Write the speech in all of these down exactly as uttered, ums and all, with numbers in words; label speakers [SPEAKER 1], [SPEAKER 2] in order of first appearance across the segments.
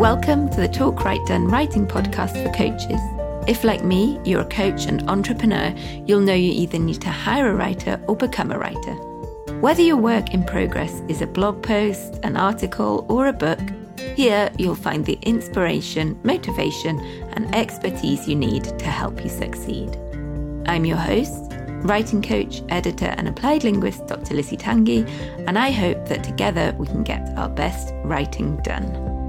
[SPEAKER 1] Welcome to the Talk Write Done writing podcast for coaches. If, like me, you're a coach and entrepreneur, you'll know you either need to hire a writer or become a writer. Whether your work in progress is a blog post, an article, or a book, here you'll find the inspiration, motivation, and expertise you need to help you succeed. I'm your host, writing coach, editor, and applied linguist, Doctor Lizzie Tanguy, and I hope that together we can get our best writing done.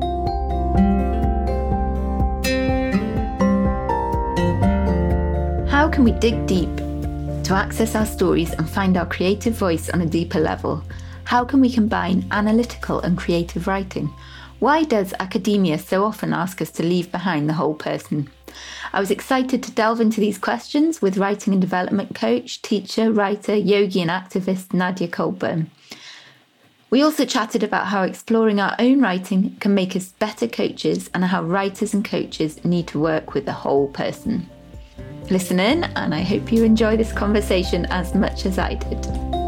[SPEAKER 1] How can we dig deep to access our stories and find our creative voice on a deeper level? How can we combine analytical and creative writing? Why does academia so often ask us to leave behind the whole person? I was excited to delve into these questions with writing and development coach, teacher, writer, yogi and activist Nadia Colburn. We also chatted about how exploring our own writing can make us better coaches and how writers and coaches need to work with the whole person. Listen in, and I hope you enjoy this conversation as much as I did.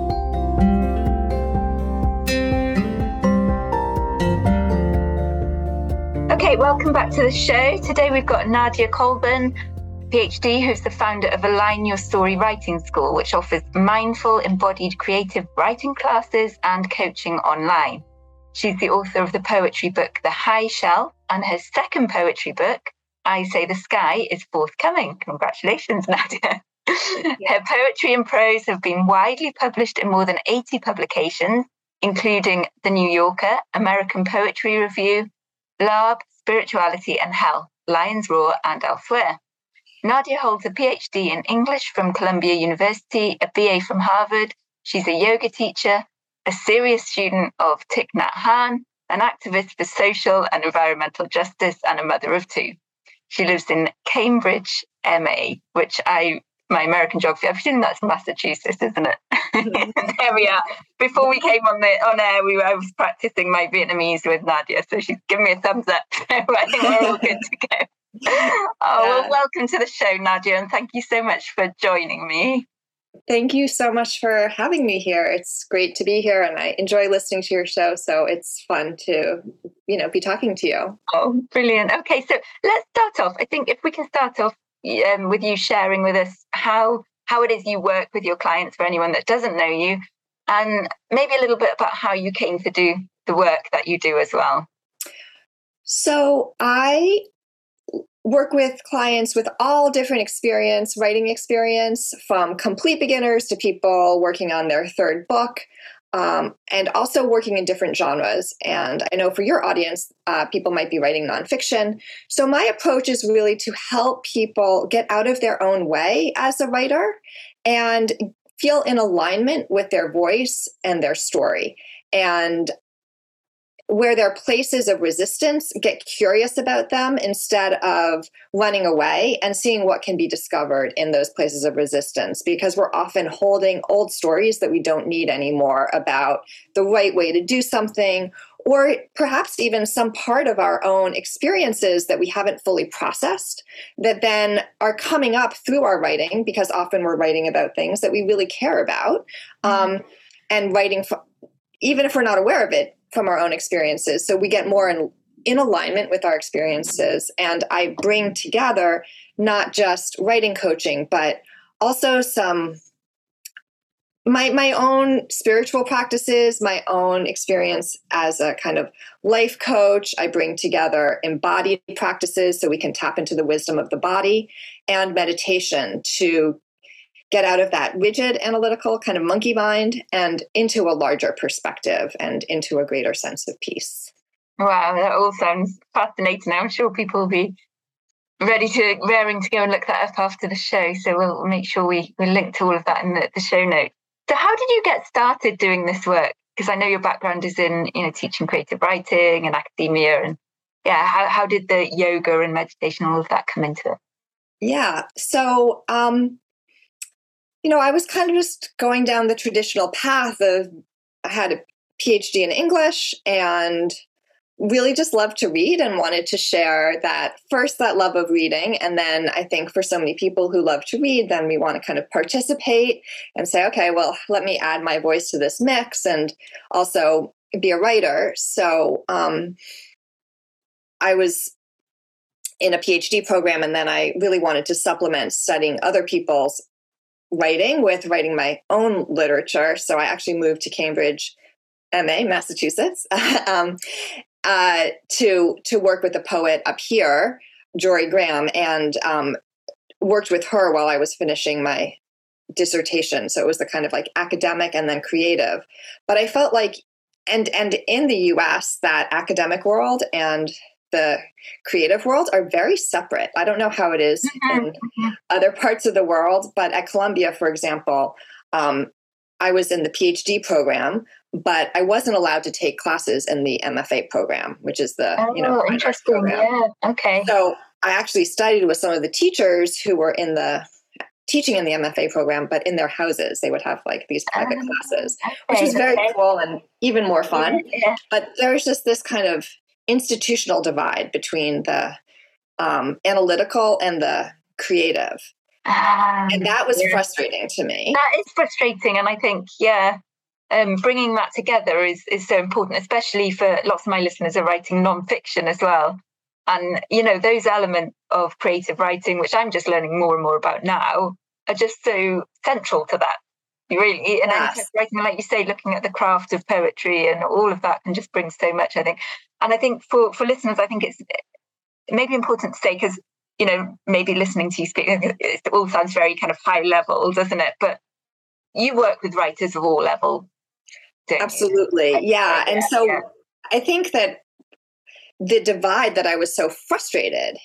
[SPEAKER 1] Okay, welcome back to the show. Today we've got Nadia Colburn, PhD, who's the founder of Align Your Story Writing School, which offers mindful, embodied, creative writing classes and coaching online. She's the author of the poetry book, The High Shelf, and her second poetry book, I Say the Sky, is forthcoming. Congratulations, Nadia. Yeah. Her poetry and prose have been widely published in more than eighty publications, including The New Yorker, American Poetry Review, Larb, Spirituality and Health, Lions Roar, and elsewhere. Nadia holds a PhD in English from Columbia University, a B A from Harvard. She's a yoga teacher, a serious student of Thich Nhat Hanh, an activist for social and environmental justice, and a mother of two. She lives in Cambridge, M A, which I, my American geography, I presume that's Massachusetts, isn't it? There we are. Before we came on the on air, we were, I was practicing my Vietnamese with Nadia, so she's given me a thumbs up. So I think we're all good to go. Oh, yeah. Well, welcome to the show, Nadia, and thank you so much for joining me.
[SPEAKER 2] Thank you so much for having me here. It's great to be here, and I enjoy listening to your show, so it's fun to, you know, be talking to you.
[SPEAKER 1] Oh, brilliant. Okay, so let's start off. I think if we can start off um, with you sharing with us how how it is you work with your clients, for anyone that doesn't know you, and maybe a little bit about how you came to do the work that you do as well.
[SPEAKER 2] So I work with clients with all different experience, writing experience, from complete beginners to people working on their third book, um, and also working in different genres. And I know for your audience, uh, people might be writing nonfiction. So my approach is really to help people get out of their own way as a writer and feel in alignment with their voice and their story. And where there are places of resistance, get curious about them instead of running away and seeing what can be discovered in those places of resistance, because we're often holding old stories that we don't need anymore about the right way to do something, or perhaps even some part of our own experiences that we haven't fully processed that then are coming up through our writing, because often we're writing about things that we really care about, um, and writing, for, even if we're not aware of it, from our own experiences. So we get more in, in alignment with our experiences. And I bring together not just writing coaching, but also some my my own spiritual practices, my own experience as a kind of life coach. I bring together embodied practices so we can tap into the wisdom of the body, and meditation to get out of that rigid analytical kind of monkey mind and into a larger perspective and into a greater sense of peace.
[SPEAKER 1] Wow, that all sounds fascinating. I'm sure people will be ready to, raring to go and look that up after the show. So we'll make sure we, we link to all of that in the, the show notes. So how did you get started doing this work? Because I know your background is in, you know, teaching creative writing and academia. And yeah, how, how did the yoga and meditation, all of that come into it?
[SPEAKER 2] Yeah, so, um, you know, I was kind of just going down the traditional path of, I had a PhD in English and really just loved to read and wanted to share that, first, that love of reading. And then I think for so many people who love to read, then we want to kind of participate and say, okay, well, let me add my voice to this mix and also be a writer. So um, I was in a PhD program, and then I really wanted to supplement studying other people's writing with writing my own literature. So I actually moved to Cambridge, M A, Massachusetts, um, uh, to to work with a poet up here, Jory Graham, and um, worked with her while I was finishing my dissertation. So it was the kind of like academic and then creative. But I felt like, and and in the U S, that academic world and the creative world are very separate. I don't know how it is in other parts of the world, but at Columbia, for example, um, I was in the PhD program, but I wasn't allowed to take classes in the M F A program, which is the,
[SPEAKER 1] oh,
[SPEAKER 2] you know,
[SPEAKER 1] interesting. Yeah. Okay.
[SPEAKER 2] So I actually studied with some of the teachers who were in the teaching in the M F A program, but in their houses, they would have like these private
[SPEAKER 1] um,
[SPEAKER 2] classes,
[SPEAKER 1] okay,
[SPEAKER 2] which was very
[SPEAKER 1] okay.
[SPEAKER 2] cool and even more fun.
[SPEAKER 1] Yeah, yeah.
[SPEAKER 2] But there's just this kind of institutional divide between the um, analytical and the creative.
[SPEAKER 1] Um,
[SPEAKER 2] and that was
[SPEAKER 1] yeah.
[SPEAKER 2] frustrating to me.
[SPEAKER 1] That is frustrating. And I think, yeah, um, bringing that together is, is so important, especially for lots of my listeners are writing nonfiction as well. And, you know, those elements of creative writing, which I'm just learning more and more about now, are just so central to that. Really. And
[SPEAKER 2] Yes.
[SPEAKER 1] writing, like you say, looking at the craft of poetry and all of that can just bring so much, I think. And I think for, for listeners, I think it's maybe important to say, because, you know, maybe listening to you speak, it all sounds very kind of high level, doesn't it? But you work with writers of all levels.
[SPEAKER 2] Absolutely. Yeah.
[SPEAKER 1] yeah.
[SPEAKER 2] And so
[SPEAKER 1] yeah.
[SPEAKER 2] I think that the divide that I was so frustrated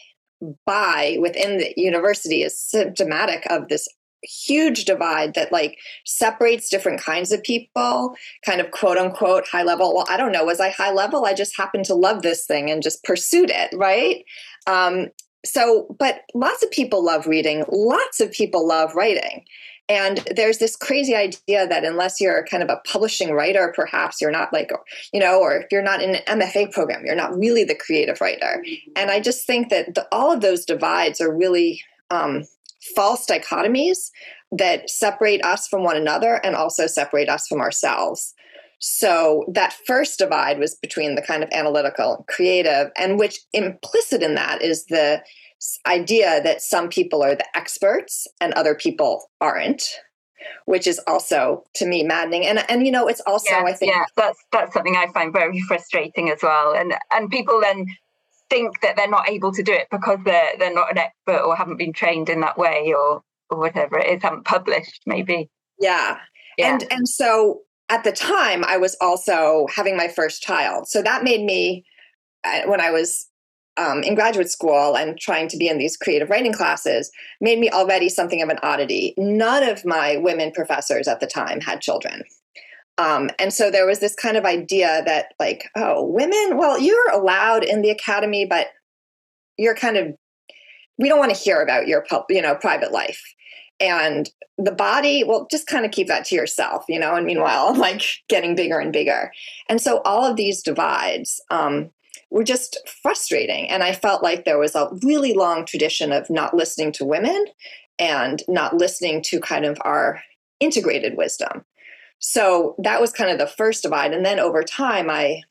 [SPEAKER 2] by within the university is symptomatic of this huge divide that like separates different kinds of people, kind of quote unquote high level. Well, I don't know, was I high level? I just happened to love this thing and just pursued it, right? Um, so, but lots of people love reading, lots of people love writing. And there's this crazy idea that unless you're kind of a publishing writer, perhaps you're not like, you know, or if you're not in an M F A program, you're not really the creative writer. And I just think that the, all of those divides are really um, false dichotomies that separate us from one another and also separate us from ourselves. So that first divide was between the kind of analytical and creative, and which implicit in that is the idea that some people are the experts and other people aren't, which is also to me maddening. And and you know, it's also
[SPEAKER 1] yeah,
[SPEAKER 2] I think
[SPEAKER 1] yeah, that's that's something I find very frustrating as well. And and people then think that they're not able to do it because they're they're not an expert or haven't been trained in that way or or whatever it is, haven't published maybe.
[SPEAKER 2] Yeah. yeah. And and so at the time I was also having my first child. So that made me, when I was Um, in graduate school and trying to be in these creative writing classes, made me already something of an oddity. None of my women professors at the time had children. Um, and so there was this kind of idea that like, oh, women, well, you're allowed in the academy, but you're kind of, we don't want to hear about your, you know, private life. And the body, well, just kind of keep that to yourself, you know, and meanwhile, like getting bigger and bigger. And so all of these divides, um, were just frustrating. And I felt like there was a really long tradition of not listening to women and not listening to kind of our integrated wisdom. So that was kind of the first divide. And then over time, I,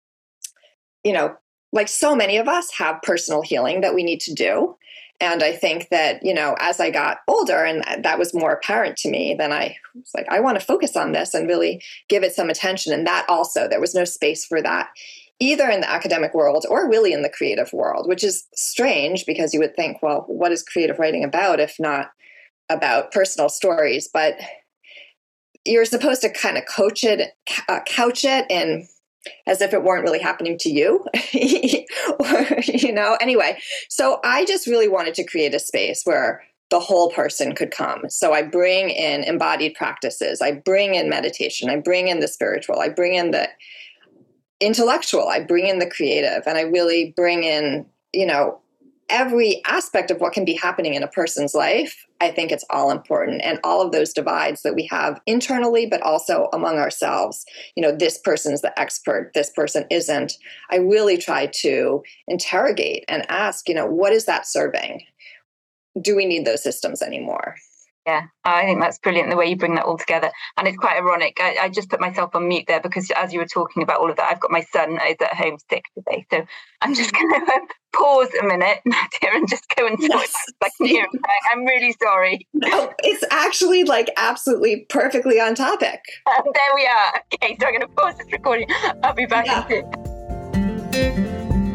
[SPEAKER 2] you know, like so many of us have personal healing that we need to do. And I think that, you know, as I got older and that was more apparent to me, then I was like, I want to focus on this and really give it some attention. And that also, there was no space for that either in the academic world or really in the creative world, which is strange because you would think, well, what is creative writing about if not about personal stories? But you're supposed to kind of coach it, uh, couch it in as if it weren't really happening to you, or, you know, anyway. So I just really wanted to create a space where the whole person could come. So I bring in embodied practices. I bring in meditation. I bring in the spiritual. I bring in the intellectual, I bring in the creative, and I really bring in, you know, every aspect of what can be happening in a person's life. I think it's all important. And all of those divides that we have internally, but also among ourselves, you know, this person's the expert, this person isn't. I really try to interrogate and ask, you know, what is that serving? Do we need those systems anymore?
[SPEAKER 1] Yeah, I think that's brilliant, the way you bring that all together. And it's quite ironic. I, I just put myself on mute there because as you were talking about all of that, I've got my son who's at home sick today. So I'm just going to pause a minute, Nadia, and just go and sort
[SPEAKER 2] Yes.
[SPEAKER 1] it out. I can hear him crying. I'm really sorry.
[SPEAKER 2] No, it's actually like absolutely perfectly on topic.
[SPEAKER 1] Um, there we are. Okay, so I'm going to pause this recording. I'll be back
[SPEAKER 2] Yeah.
[SPEAKER 1] in two.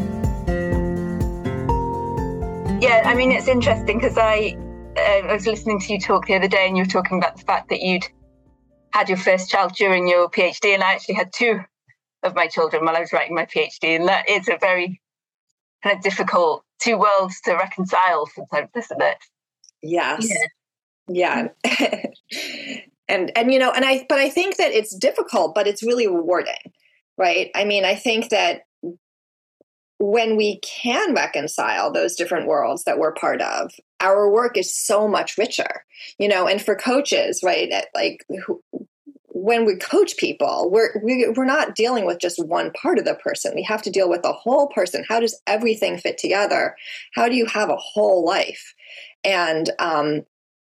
[SPEAKER 1] Yeah, I mean, it's interesting because I, uh, I was listening to you talk the other day and you were talking about the fact that you'd had your first child during your PhD, and I actually had two of my children while I was writing my PhD, and that is a very kind of difficult two worlds to reconcile sometimes, isn't it?
[SPEAKER 2] Yes. Yeah. yeah. and, and, you know, and I, but I think that it's difficult, but it's really rewarding, right? I mean, I think that when we can reconcile those different worlds that we're part of, our work is so much richer, you know, and for coaches, right? Like who, when we coach people, we're, we, we're not dealing with just one part of the person. We have to deal with the whole person. How does everything fit together? How do you have a whole life? And, um,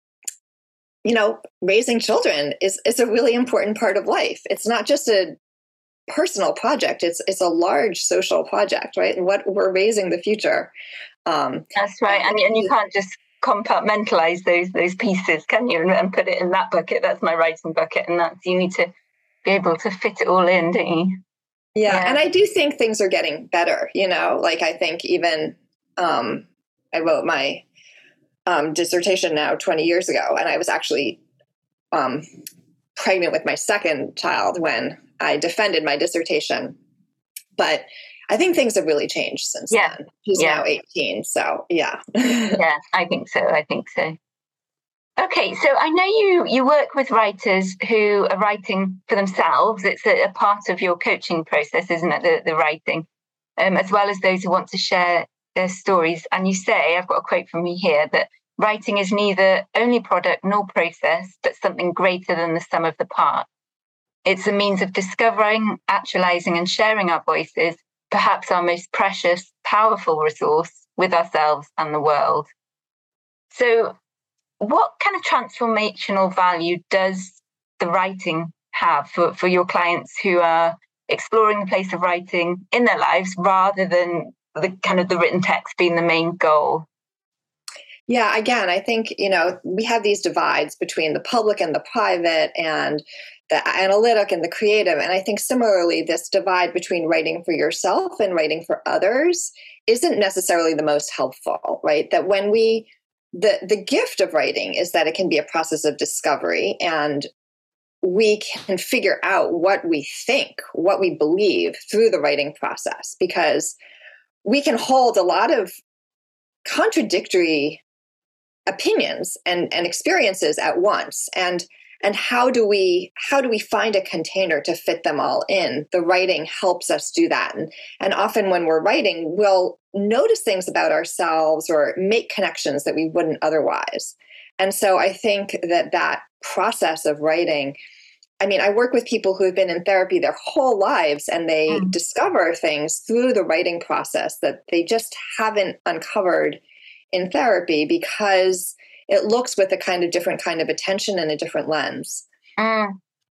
[SPEAKER 2] you know, raising children is, is a really important part of life. It's not just a personal project. It's it's a large social project, right? What we're raising the future. Um,
[SPEAKER 1] That's right. And, and you can't just compartmentalize those those pieces, can you? And, and put it in that bucket. That's my writing bucket. And that's, you need to be able to fit it all in, don't you?
[SPEAKER 2] Yeah.
[SPEAKER 1] Yeah.
[SPEAKER 2] And I do think things are getting better, you know, like I think even um, I wrote my um, dissertation now twenty years ago, and I was actually um, pregnant with my second child when I defended my dissertation. But I think things have really changed since
[SPEAKER 1] Yeah.
[SPEAKER 2] then. She's
[SPEAKER 1] Yeah.
[SPEAKER 2] now eighteen. So yeah.
[SPEAKER 1] Yeah, I think so. I think so. Okay, so I know you you work with writers who are writing for themselves. It's a, a part of your coaching process, isn't it? The, the writing, um, as well as those who want to share their stories. And you say, I've got a quote from you here, that writing is neither only product nor process, but something greater than the sum of the parts. It's a means of discovering, actualizing, and sharing our voices, perhaps our most precious, powerful resource, with ourselves and the world. So, what kind of transformational value does the writing have for, for your clients who are exploring the place of writing in their lives rather than the kind of the written text being the main goal?
[SPEAKER 2] Yeah, again, I think, you know, we have these divides between the public and the private and the analytic and the creative. And I think similarly, this divide between writing for yourself and writing for others isn't necessarily the most helpful, right? That when we, the, the gift of writing is that it can be a process of discovery, and we can figure out what we think, what we believe through the writing process, because we can hold a lot of contradictory opinions and, and experiences at once. And and how do we how do we find a container to fit them all in? The writing helps us do that. And, and often when we're writing, we'll notice things about ourselves or make connections that we wouldn't otherwise. And so I think that that process of writing, I mean, I work with people who have been in therapy their whole lives, and they mm. discover things through the writing process that they just haven't uncovered in therapy, because it looks with a kind of different kind of attention and a different lens. Mm.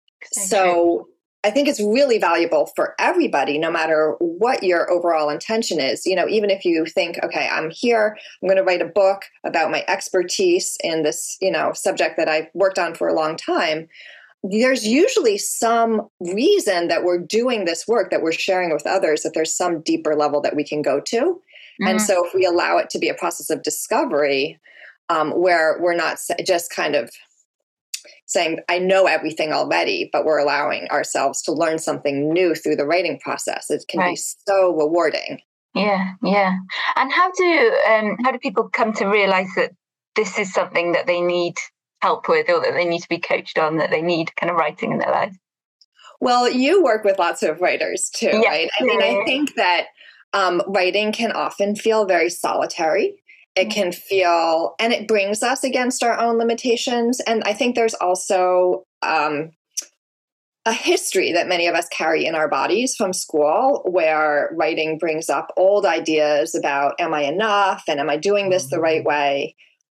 [SPEAKER 2] So I think it's really valuable for everybody, no matter what your overall intention is. You know, even if you think, okay, I'm here, I'm going to write a book about my expertise in this, you know, subject that I've worked on for a long time, there's usually some reason that we're doing this work, that we're sharing with others, that there's some deeper level that we can go to. Mm-hmm. And so if we allow it to be a process of discovery, um, where we're not just kind of saying, I know everything already, but we're allowing ourselves to learn something new through the writing process, it can right. be so rewarding.
[SPEAKER 1] Yeah, yeah. And how do um, how do people come to realize that this is something that they need help with, or that they need to be coached on, that they need kind of writing in their lives?
[SPEAKER 2] Well, you work with lots of writers too,
[SPEAKER 1] yeah.
[SPEAKER 2] right? I mean, I think that um, writing can often feel very solitary. It can feel, and it brings us against our own limitations. And I think there's also um, a history that many of us carry in our bodies from school, where writing brings up old ideas about, am I enough? And am I doing this the right way?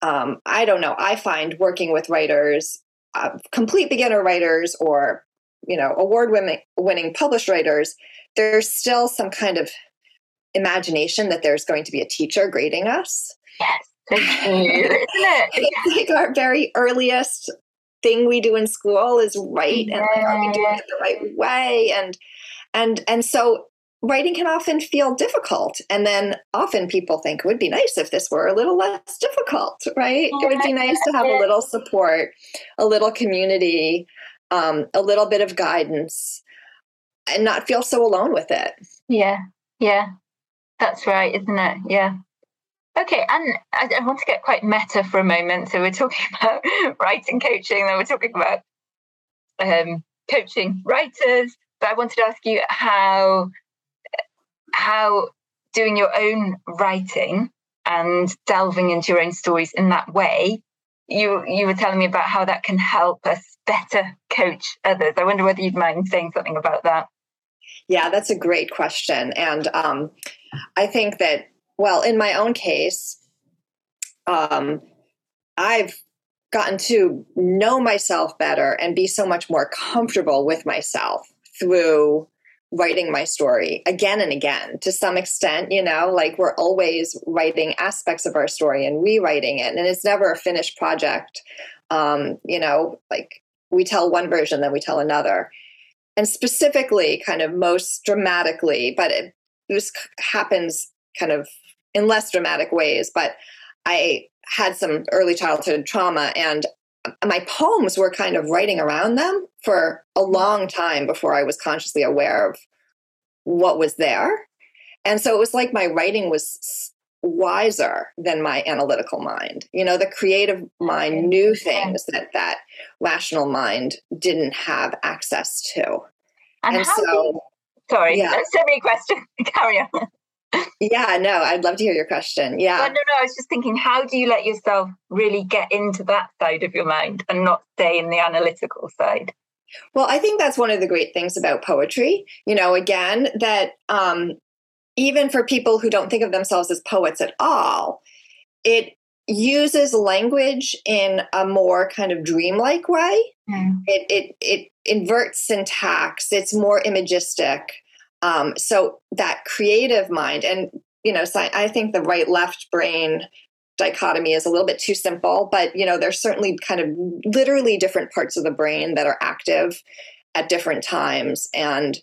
[SPEAKER 2] um, I don't know, I find working with writers, uh, complete beginner writers or, you know, award-winning winning published writers, there's still some kind of imagination that there's going to be a teacher grading us.
[SPEAKER 1] Yes, so cute, isn't it?
[SPEAKER 2] It's like our very earliest thing we do in school is write,
[SPEAKER 1] yeah.
[SPEAKER 2] and like, are we doing it the right way? And and and so writing can often feel difficult. And then often people think it would be nice if this were a little less difficult, right? Yeah. It would be nice to have a little support, a little community, um, a little bit of guidance, and not feel so alone with it.
[SPEAKER 1] Yeah, yeah, that's right, isn't it? Yeah. Okay, and I, I want to get quite meta for a moment. So we're talking about writing coaching, then we're talking about um, coaching writers. But I wanted to ask you how how doing your own writing and delving into your own stories in that way, you you were telling me about how that can help us better coach others. I wonder whether you'd mind saying something about that.
[SPEAKER 2] Yeah, that's a great question. And um, I think that, well, in my own case, um, I've gotten to know myself better and be so much more comfortable with myself through writing my story again and again. To some extent, you know, like we're always writing aspects of our story and rewriting it, and it's never a finished project. Um, you know, like we tell one version, then we tell another. And specifically, kind of most dramatically, but it, this happens kind of in less dramatic ways, but I had some early childhood trauma, and my poems were kind of writing around them for a long time before I was consciously aware of what was there. And so it was like my writing was wiser than my analytical mind. You know, the creative mind knew things that that rational mind didn't have access to.
[SPEAKER 1] And, and how so, you, sorry, yeah. There's so many questions. Carry on.
[SPEAKER 2] Yeah, no, I'd love to hear your question. Yeah.
[SPEAKER 1] Well, no, no, I was just thinking, how do you let yourself really get into that side of your mind and not stay in the analytical side?
[SPEAKER 2] Well, I think that's one of the great things about poetry. You know, again, that um, even for people who don't think of themselves as poets at all, it uses language in a more kind of dreamlike way. Mm. It, it, it inverts syntax. It's more imagistic. Um, so that creative mind, and, you know, so I think the right-left brain dichotomy is a little bit too simple, but, you know, there's certainly kind of literally different parts of the brain that are active at different times. And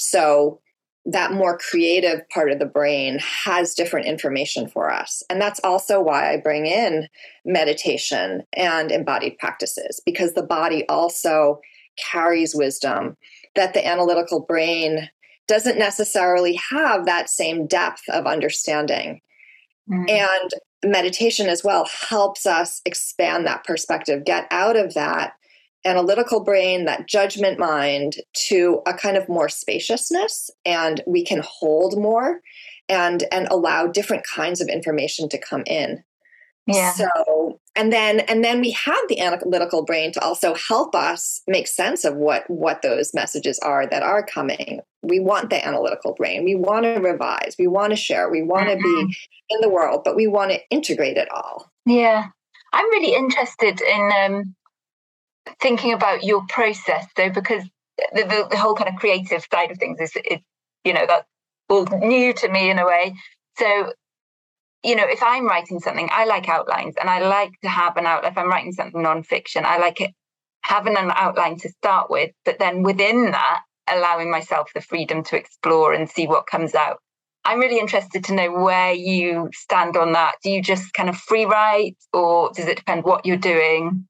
[SPEAKER 2] so that more creative part of the brain has different information for us. And that's also why I bring in meditation and embodied practices, because the body also carries wisdom that the analytical brain doesn't necessarily have that same depth of understanding. Mm. And meditation as well helps us expand that perspective, get out of that analytical brain, that judgment mind, to a kind of more spaciousness, and we can hold more and and allow different kinds of information to come in.
[SPEAKER 1] Yeah.
[SPEAKER 2] So, and then and then we have the analytical brain to also help us make sense of what what those messages are that are coming. We want the analytical brain. We want to revise. We want to share. We want mm-hmm. to be in the world, but we want to integrate it all.
[SPEAKER 1] Yeah. I'm really interested in um, thinking about your process, though, because the, the, the whole kind of creative side of things is, is, you know, that's all new to me in a way. So, you know, if I'm writing something, I like outlines, and I like to have an outline. If I'm writing something nonfiction, I like it having an outline to start with, but then within that, allowing myself the freedom to explore and see what comes out. I'm really interested to know where you stand on that. Do you just kind of free write, or does it depend what you're doing?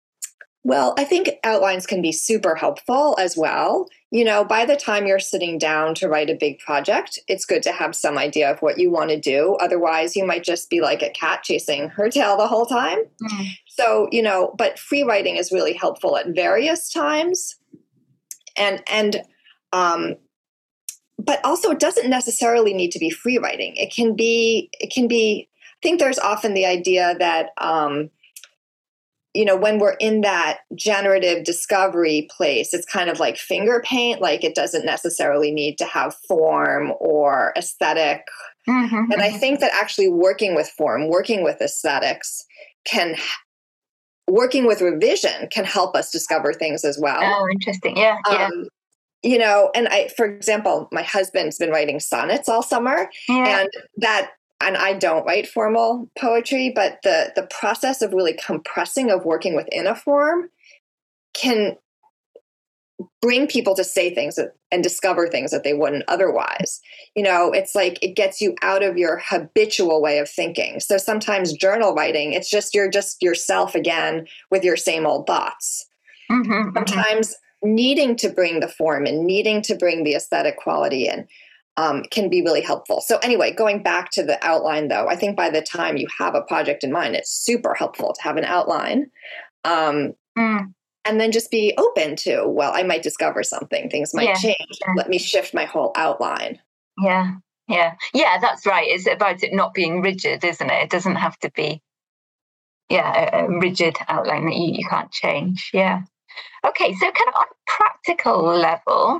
[SPEAKER 2] Well, I think outlines can be super helpful as well. You know, by the time you're sitting down to write a big project, it's good to have some idea of what you want to do. Otherwise, you might just be like a cat chasing her tail the whole time. Mm. So, you know, but free writing is really helpful at various times. And, and, um, but also it doesn't necessarily need to be free writing. It can be, it can be, I think there's often the idea that, um, you know, when we're in that generative discovery place, it's kind of like finger paint, like it doesn't necessarily need to have form or aesthetic. Mm-hmm. And I think that actually working with form, working with aesthetics can, working with revision can help us discover things as well.
[SPEAKER 1] Oh, interesting. Yeah, yeah.
[SPEAKER 2] Um, you know, and I, for example, my husband's been writing sonnets all summer,
[SPEAKER 1] yeah.
[SPEAKER 2] and that, and I don't write formal poetry, but the the process of really compressing, of working within a form, can bring people to say things that, and discover things that they wouldn't otherwise. You know, it's like it gets you out of your habitual way of thinking. So sometimes journal writing, it's just you're just yourself again with your same old thoughts.
[SPEAKER 1] Mm-hmm,
[SPEAKER 2] sometimes mm-hmm. needing to bring the form and needing to bring the aesthetic quality in um, can be really helpful. So anyway, going back to the outline though, I think by the time you have a project in mind, it's super helpful to have an outline. Um,
[SPEAKER 1] mm.
[SPEAKER 2] And then just be open to, well, I might discover something. Things might
[SPEAKER 1] yeah,
[SPEAKER 2] change.
[SPEAKER 1] Yeah.
[SPEAKER 2] Let me shift my whole outline.
[SPEAKER 1] Yeah, yeah. Yeah, that's right. It's about it not being rigid, isn't it? It doesn't have to be, yeah, a, a rigid outline that you, you can't change. Yeah. Okay, so kind of on a practical level,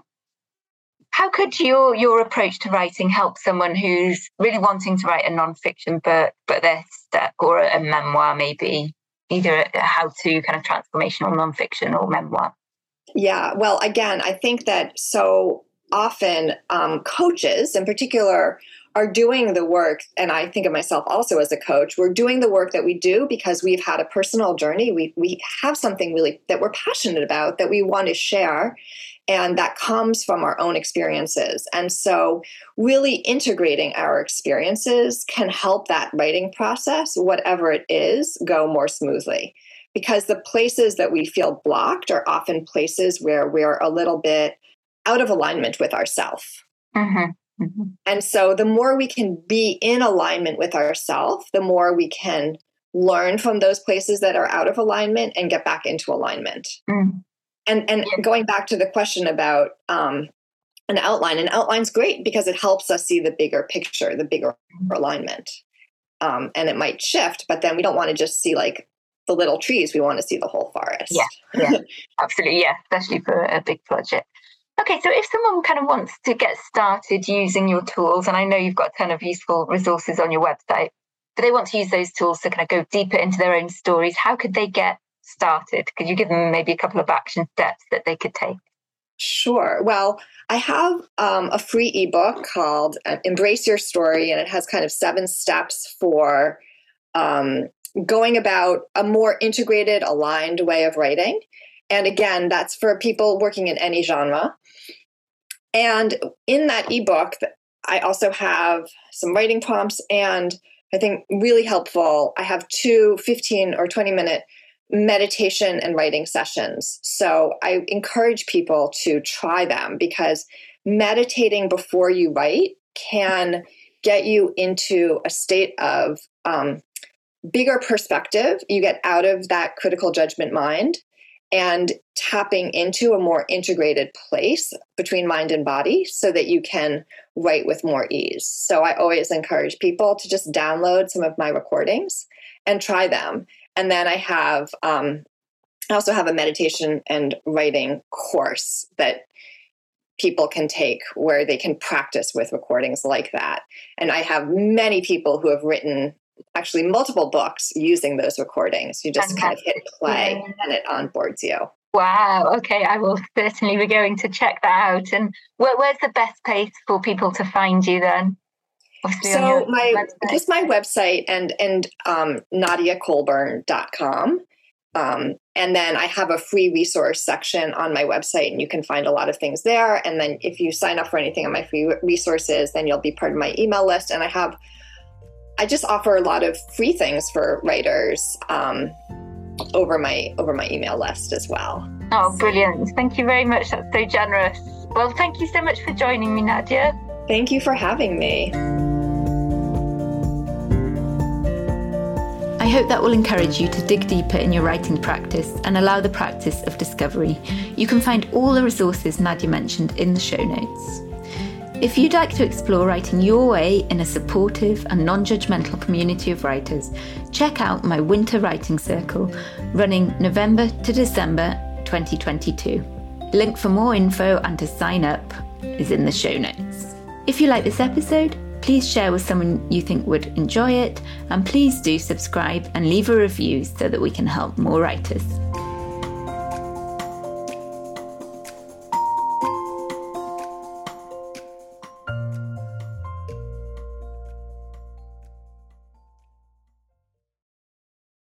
[SPEAKER 1] how could your your approach to writing help someone who's really wanting to write a nonfiction book, but they're stuck, or a, a memoir maybe? Either a how-to kind of transformational nonfiction or memoir?
[SPEAKER 2] Yeah, well, again, I think that so often um, coaches in particular are doing the work, and I think of myself also as a coach, we're doing the work that we do because we've had a personal journey. We we have something really that we're passionate about that we want to share, and that comes from our own experiences. And so really integrating our experiences can help that writing process, whatever it is, go more smoothly. Because the places that we feel blocked are often places where we're a little bit out of alignment with ourselves.
[SPEAKER 1] Mm-hmm. Mm-hmm.
[SPEAKER 2] And so the more we can be in alignment with ourselves, the more we can learn from those places that are out of alignment and get back into alignment.
[SPEAKER 1] Mm.
[SPEAKER 2] And and going back to the question about um, an outline, an outline's great because it helps us see the bigger picture, the bigger alignment. Um, and it might shift, but then we don't want to just see like the little trees. We want to see the whole forest.
[SPEAKER 1] Yeah, yeah, absolutely. Yeah, especially for a big project. Okay, so if someone kind of wants to get started using your tools, and I know you've got a ton of useful resources on your website, but they want to use those tools to kind of go deeper into their own stories, how could they get started? Could you give them maybe a couple of action steps that they could take?
[SPEAKER 2] Sure. Well, I have um, a free ebook called uh, Embrace Your Story, and it has kind of seven steps for um, going about a more integrated, aligned way of writing. And again, that's for people working in any genre. And in that ebook, I also have some writing prompts, and I think really helpful, I have two fifteen or twenty minute meditation and writing sessions. So I encourage people to try them because meditating before you write can get you into a state of um, bigger perspective. You get out of that critical judgment mind and tapping into a more integrated place between mind and body so that you can write with more ease. So I always encourage people to just download some of my recordings and try them. And then I have, um, I also have a meditation and writing course that people can take where they can practice with recordings like that. And I have many people who have written actually multiple books using those recordings. You just Fantastic. Kind of hit play and it onboards you.
[SPEAKER 1] Wow. Okay. I will certainly be going to check that out. And where, where's the best place for people to find you then? Obviously
[SPEAKER 2] so my website. Just my website and and um, nadia colburn dot com. Um, and then I have a free resource section on my website, and you can find a lot of things there. And then if you sign up for anything on my free resources, then you'll be part of my email list. And I have, I just offer a lot of free things for writers um, over my over my email list as well.
[SPEAKER 1] Oh, brilliant! Thank you very much. That's so generous. Well, thank you so much for joining me, Nadia.
[SPEAKER 2] Thank you for having me.
[SPEAKER 3] I hope that will encourage you to dig deeper in your writing practice and allow the practice of discovery. You can find all the resources Nadia mentioned in the show notes. If you'd like to explore writing your way in a supportive and non-judgmental community of writers, check out my Winter Writing Circle running November to December twenty twenty-two. Link for more info and to sign up is in the show notes. If you like this episode, Please share with someone you think would enjoy it, and please do subscribe and leave a review so that we can help more writers.